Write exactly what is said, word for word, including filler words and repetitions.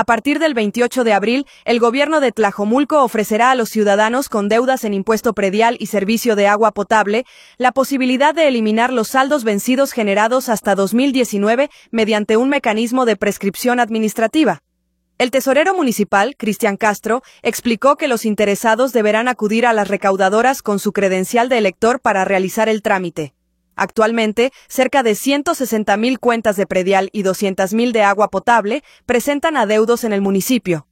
A partir del veintiocho de abril, el gobierno de Tlajomulco ofrecerá a los ciudadanos con deudas en impuesto predial y servicio de agua potable la posibilidad de eliminar los saldos vencidos generados hasta dos mil diecinueve mediante un mecanismo de prescripción administrativa. El tesorero municipal, Cristian Castro, explicó que los interesados deberán acudir a las recaudadoras con su credencial de elector para realizar el trámite. Actualmente, cerca de ciento sesenta mil cuentas de predial y doscientas mil de agua potable presentan adeudos en el municipio.